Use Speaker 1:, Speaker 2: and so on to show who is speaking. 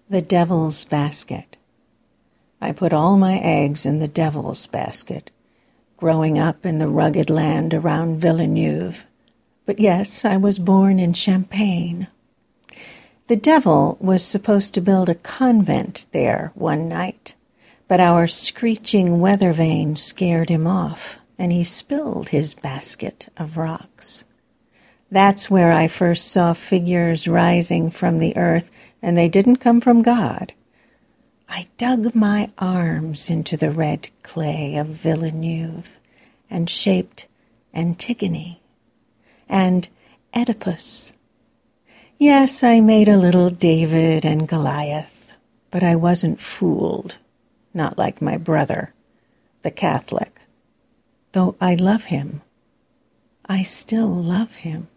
Speaker 1: The Devil's Basket. I put all my eggs in the Devil's basket, growing up in the rugged land around Villeneuve. But yes, I was born in Champagne. The Devil was supposed to build a convent there one night, but our screeching weather vane scared him off, and he spilled his basket of rocks. That's where I first saw figures rising from the earth, and they didn't come from God. I dug my arms into the red clay of Villeneuve and shaped Antigone and Oedipus. Yes, I made a little David and Goliath, but I wasn't fooled, not like my brother, the Catholic. Though I love him, I still love him.